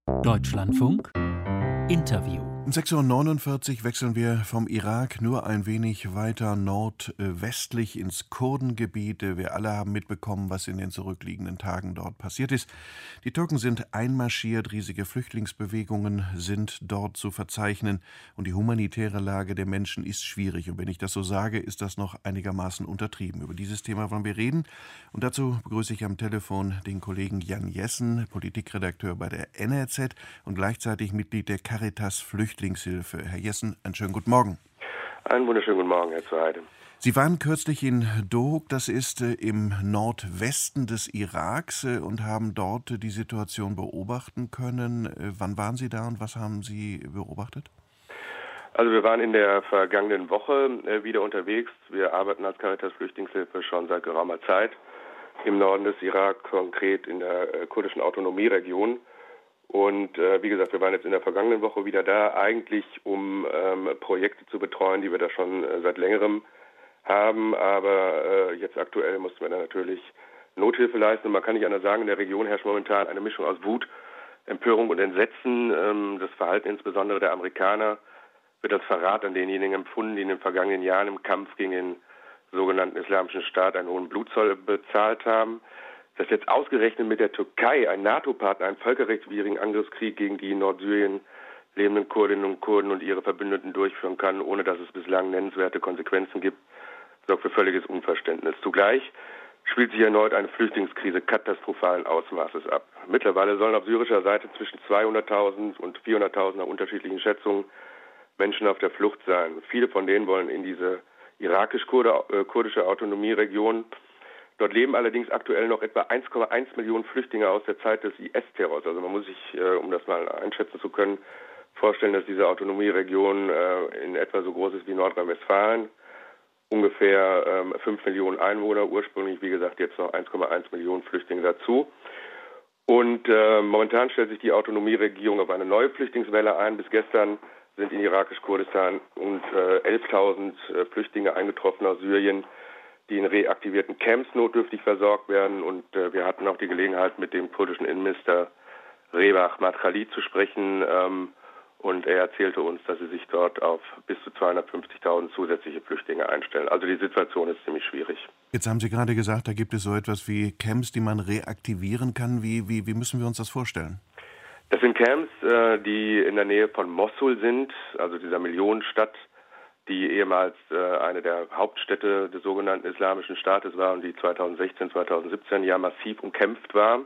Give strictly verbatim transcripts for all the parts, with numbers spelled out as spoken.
Deutschlandfunk Interview. Um sechs Uhr neunundvierzig wechseln wir vom Irak nur ein wenig weiter nordwestlich ins Kurdengebiet. Wir alle haben mitbekommen, was in den zurückliegenden Tagen dort passiert ist. Die Türken sind einmarschiert, riesige Flüchtlingsbewegungen sind dort zu verzeichnen und die humanitäre Lage der Menschen ist schwierig. Und wenn ich das so sage, ist das noch einigermaßen untertrieben. Über dieses Thema wollen wir reden und dazu begrüße ich am Telefon den Kollegen Jan Jessen, Politikredakteur bei der N R Z und gleichzeitig Mitglied der Caritas Flüchtlingshilfe. Herr Jessen, einen schönen guten Morgen. Einen wunderschönen guten Morgen, Herr Zuheide. Sie waren kürzlich in Dohuk, das ist äh, im Nordwesten des Iraks, äh, und haben dort äh, die Situation beobachten können. Äh, wann waren Sie da und was haben Sie beobachtet? Also wir waren in der vergangenen Woche äh, wieder unterwegs. Wir arbeiten als Caritas Flüchtlingshilfe schon seit geraumer Zeit im Norden des Irak, konkret in der äh, kurdischen Autonomieregion. Und äh, wie gesagt, wir waren jetzt in der vergangenen Woche wieder da, eigentlich um ähm, Projekte zu betreuen, die wir da schon äh, seit längerem haben. Aber äh, jetzt aktuell mussten wir da natürlich Nothilfe leisten. Und man kann nicht anders sagen, in der Region herrscht momentan eine Mischung aus Wut, Empörung und Entsetzen. Ähm, das Verhalten insbesondere der Amerikaner wird als Verrat an denjenigen empfunden, die in den vergangenen Jahren im Kampf gegen den sogenannten Islamischen Staat einen hohen Blutzoll bezahlt haben. Dass jetzt ausgerechnet mit der Türkei, ein NATO-Partner, einen völkerrechtswidrigen Angriffskrieg gegen die in Nordsyrien lebenden Kurdinnen und Kurden und ihre Verbündeten durchführen kann, ohne dass es bislang nennenswerte Konsequenzen gibt, sorgt für völliges Unverständnis. Zugleich spielt sich erneut eine Flüchtlingskrise katastrophalen Ausmaßes ab. Mittlerweile sollen auf syrischer Seite zwischen zweihunderttausend und vierhunderttausend nach unterschiedlichen Schätzungen Menschen auf der Flucht sein. Viele von denen wollen in diese irakisch-kurdische Autonomieregion. Dort leben allerdings aktuell noch etwa eins Komma eins Millionen Flüchtlinge aus der Zeit des I S-Terrors. Also man muss sich, äh, um das mal einschätzen zu können, vorstellen, dass diese Autonomieregion äh, in etwa so groß ist wie Nordrhein-Westfalen. Ungefähr ähm, fünf Millionen Einwohner, ursprünglich, wie gesagt, jetzt noch eins Komma eins Millionen Flüchtlinge dazu. Und äh, momentan stellt sich die Autonomieregierung auf eine neue Flüchtlingswelle ein. Bis gestern sind in irakisch-Kurdistan rund äh, elftausend äh, Flüchtlinge eingetroffen aus Syrien, die in reaktivierten Camps notdürftig versorgt werden. Und äh, wir hatten auch die Gelegenheit, mit dem kurdischen Innenminister Rebach Madkhalid zu sprechen. Ähm, und er erzählte uns, dass sie sich dort auf bis zu zweihundertfünfzigtausend zusätzliche Flüchtlinge einstellen. Also die Situation ist ziemlich schwierig. Jetzt haben Sie gerade gesagt, da gibt es so etwas wie Camps, die man reaktivieren kann. Wie, wie, wie müssen wir uns das vorstellen? Das sind Camps, äh, die in der Nähe von Mossul sind, also dieser Millionenstadt, die ehemals äh, eine der Hauptstädte des sogenannten Islamischen Staates war und die zweitausendsechzehn, zweitausendsiebzehn ja massiv umkämpft war.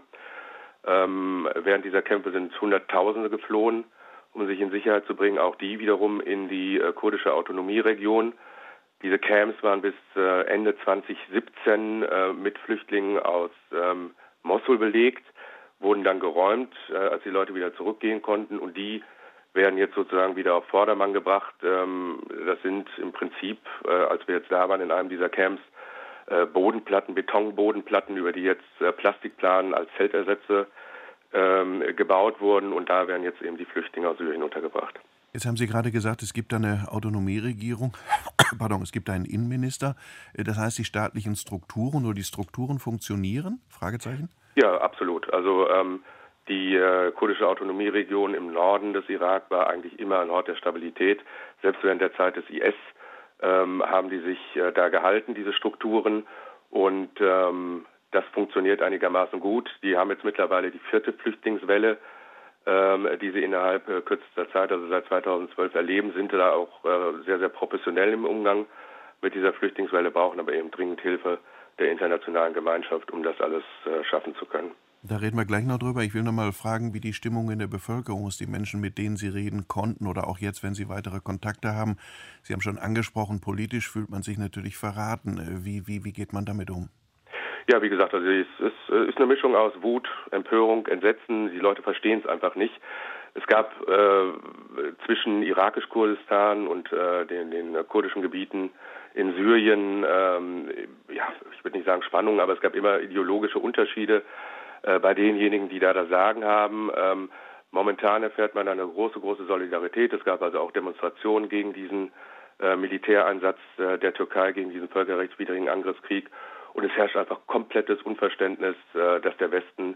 Ähm, während dieser Kämpfe sind Hunderttausende geflohen, um sich in Sicherheit zu bringen, auch die wiederum in die äh, kurdische Autonomieregion. Diese Camps waren bis äh, Ende zweitausendsiebzehn äh, mit Flüchtlingen aus ähm, Mossul belegt, wurden dann geräumt, äh, als die Leute wieder zurückgehen konnten, und die werden jetzt sozusagen wieder auf Vordermann gebracht. Ähm, das sind im Prinzip, äh, als wir jetzt da waren in einem dieser Camps, äh, Bodenplatten, Betonbodenplatten, über die jetzt äh, Plastikplanen als Zeltersätze ähm, gebaut wurden, und da werden jetzt eben die Flüchtlinge aus Syrien untergebracht. Jetzt haben Sie gerade gesagt, es gibt eine Autonomieregierung, pardon, es gibt einen Innenminister. Das heißt, die staatlichen Strukturen oder die Strukturen funktionieren? Fragezeichen? Ja, absolut. Also ähm, die äh, kurdische Autonomieregion im Norden des Irak war eigentlich immer ein Ort der Stabilität. Selbst während der Zeit des I S ähm, haben die sich äh, da gehalten, diese Strukturen. Und ähm, das funktioniert einigermaßen gut. Die haben jetzt mittlerweile die vierte Flüchtlingswelle, ähm, die sie innerhalb äh, kürzester Zeit, also seit zweitausendzwölf, erleben, sind da auch äh, sehr, sehr professionell im Umgang mit dieser Flüchtlingswelle, brauchen aber eben dringend Hilfe der internationalen Gemeinschaft, um das alles äh, schaffen zu können. Da reden wir gleich noch drüber. Ich will noch mal fragen, wie die Stimmung in der Bevölkerung ist, die Menschen, mit denen Sie reden konnten oder auch jetzt, wenn Sie weitere Kontakte haben. Sie haben schon angesprochen, politisch fühlt man sich natürlich verraten. Wie, wie, wie geht man damit um? Ja, wie gesagt, also es ist, es ist eine Mischung aus Wut, Empörung, Entsetzen. Die Leute verstehen es einfach nicht. Es gab äh, zwischen irakisch-Kurdistan und äh, den, den kurdischen Gebieten in Syrien, ähm, ja, ich würde nicht sagen Spannungen, aber es gab immer ideologische Unterschiede äh, bei denjenigen, die da das Sagen haben. Ähm, momentan erfährt man eine große, große Solidarität. Es gab also auch Demonstrationen gegen diesen äh, Militäreinsatz äh, der Türkei, gegen diesen völkerrechtswidrigen Angriffskrieg. Und es herrscht einfach komplettes Unverständnis, äh, dass der Westen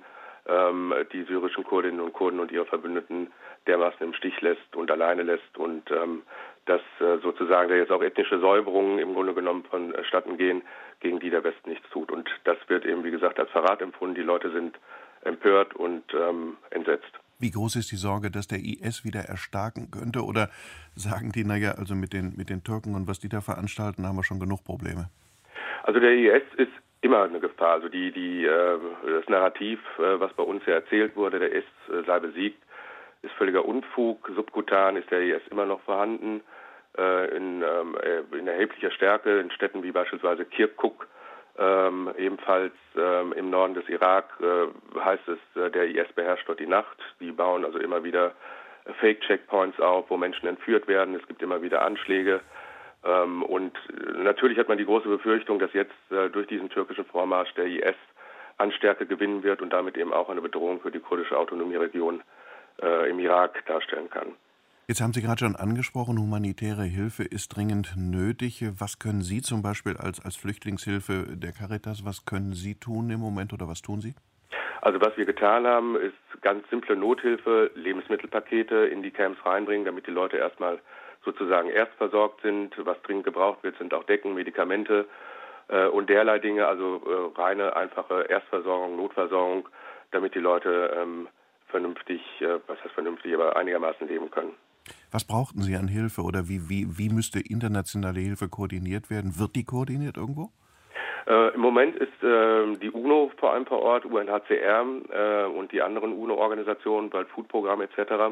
ähm, die syrischen Kurdinnen und Kurden und ihre Verbündeten dermaßen im Stich lässt und alleine lässt und ähm, dass äh, sozusagen da jetzt auch ethnische Säuberungen im Grunde genommen vonstatten gehen, gegen die der Westen nichts tut. Und das wird eben, wie gesagt, als Verrat empfunden. Die Leute sind empört und ähm, entsetzt. Wie groß ist die Sorge, dass der I S wieder erstarken könnte? Oder sagen die, naja, also mit den, mit den Türken und was die da veranstalten, haben wir schon genug Probleme? Also der I S ist immer eine Gefahr. Also die, die, äh, das Narrativ, äh, was bei uns ja erzählt wurde, der I S äh, sei besiegt, ist völliger Unfug. Subkutan ist der I S immer noch vorhanden, äh, in, ähm, in erheblicher Stärke in Städten wie beispielsweise Kirkuk. Ähm, ebenfalls ähm, im Norden des Irak äh, heißt es, äh, der I S beherrscht dort die Nacht. Die bauen also immer wieder äh, Fake-Checkpoints auf, wo Menschen entführt werden. Es gibt immer wieder Anschläge. Ähm, und äh, natürlich hat man die große Befürchtung, dass jetzt äh, durch diesen türkischen Vormarsch der I S an Stärke gewinnen wird und damit eben auch eine Bedrohung für die kurdische Autonomieregion äh, im Irak darstellen kann. Jetzt haben Sie gerade schon angesprochen, humanitäre Hilfe ist dringend nötig. Was können Sie zum Beispiel als, als Flüchtlingshilfe der Caritas, was können Sie tun im Moment oder was tun Sie? Also was wir getan haben, ist ganz simple Nothilfe, Lebensmittelpakete in die Camps reinbringen, damit die Leute erstmal sozusagen erstversorgt sind. Was dringend gebraucht wird, sind auch Decken, Medikamente äh, und derlei Dinge, also äh, reine, einfache Erstversorgung, Notversorgung, damit die Leute ähm, vernünftig, äh, was heißt vernünftig, aber einigermaßen leben können. Was brauchten Sie an Hilfe oder wie, wie, wie müsste internationale Hilfe koordiniert werden? Wird die koordiniert irgendwo? Äh, Im Moment ist äh, die UNO vor allem vor Ort, U N H C R äh, und die anderen UNO-Organisationen, World Food Programme et cetera,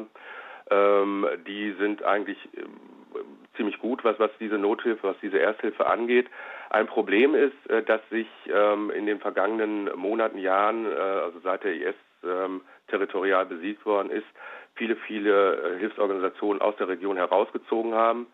ähm, die sind eigentlich äh, ziemlich gut, was, was diese Nothilfe, was diese Ersthilfe angeht. Ein Problem ist, äh, dass sich ähm, in den vergangenen Monaten, Jahren, äh, also seit der I S ähm, territorial besiegt worden ist, viele, viele äh, Hilfsorganisationen aus der Region herausgezogen haben,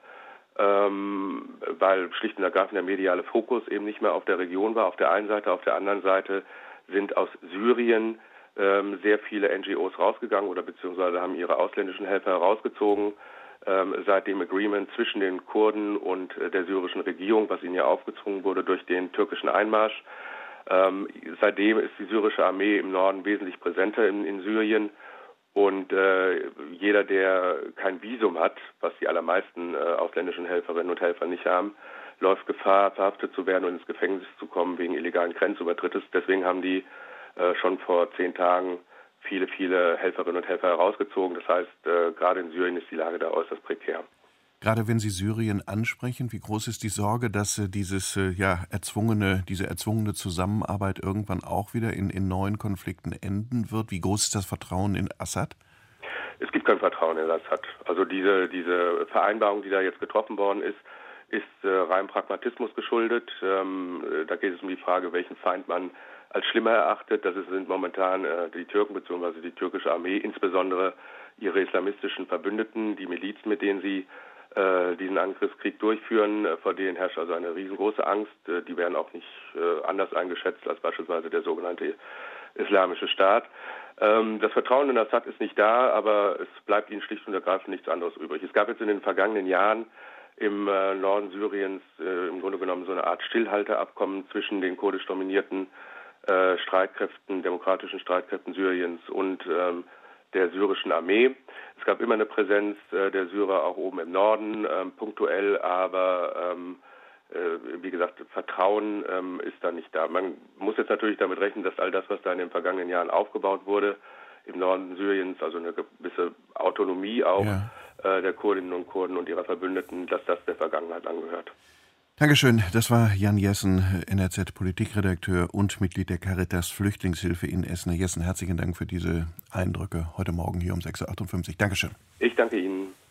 ähm, weil schlicht und ergreifend der mediale Fokus eben nicht mehr auf der Region war, auf der einen Seite. Auf der anderen Seite sind aus Syrien ähm, sehr viele N G Os rausgegangen oder beziehungsweise haben ihre ausländischen Helfer herausgezogen, ähm, seit dem Agreement zwischen den Kurden und äh, der syrischen Regierung, was ihnen ja aufgezwungen wurde durch den türkischen Einmarsch. Ähm, seitdem ist die syrische Armee im Norden wesentlich präsenter in, in Syrien. Und äh, jeder, der kein Visum hat, was die allermeisten äh, ausländischen Helferinnen und Helfer nicht haben, läuft Gefahr, verhaftet zu werden und ins Gefängnis zu kommen wegen illegalen Grenzübertrittes. Deswegen haben die äh, schon vor zehn Tagen viele, viele Helferinnen und Helfer herausgezogen. Das heißt, äh, gerade in Syrien ist die Lage da äußerst prekär. Gerade wenn Sie Syrien ansprechen, wie groß ist die Sorge, dass äh, dieses äh, ja erzwungene, diese erzwungene Zusammenarbeit irgendwann auch wieder in, in neuen Konflikten enden wird? Wie groß ist das Vertrauen in Assad? Es gibt kein Vertrauen in Assad. Also diese, diese Vereinbarung, die da jetzt getroffen worden ist, ist äh, rein Pragmatismus geschuldet. Ähm, da geht es um die Frage, welchen Feind man als schlimmer erachtet. Das sind momentan äh, die Türken bzw. die türkische Armee, insbesondere ihre islamistischen Verbündeten, die Milizen, mit denen sie diesen Angriffskrieg durchführen, vor denen herrscht also eine riesengroße Angst. Die werden auch nicht anders eingeschätzt als beispielsweise der sogenannte Islamische Staat. Das Vertrauen in Assad ist nicht da, aber es bleibt ihnen schlicht und ergreifend nichts anderes übrig. Es gab jetzt in den vergangenen Jahren im Norden Syriens im Grunde genommen so eine Art Stillhalteabkommen zwischen den kurdisch dominierten Streitkräften, demokratischen Streitkräften Syriens und der syrischen Armee. Es gab immer eine Präsenz äh, der Syrer auch oben im Norden, ähm, punktuell, aber ähm, äh, wie gesagt, Vertrauen ähm, ist da nicht da. Man muss jetzt natürlich damit rechnen, dass all das, was da in den vergangenen Jahren aufgebaut wurde, im Norden Syriens, also eine gewisse Autonomie auch ja. äh, der Kurdinnen und Kurden und ihrer Verbündeten, dass das der Vergangenheit angehört. Dankeschön. Das war Jan Jessen, N R Z-Politikredakteur und Mitglied der Caritas Flüchtlingshilfe in Essen. Herr Jessen, herzlichen Dank für diese Eindrücke heute Morgen hier um sechs Uhr achtundfünfzig. Dankeschön. Ich danke Ihnen.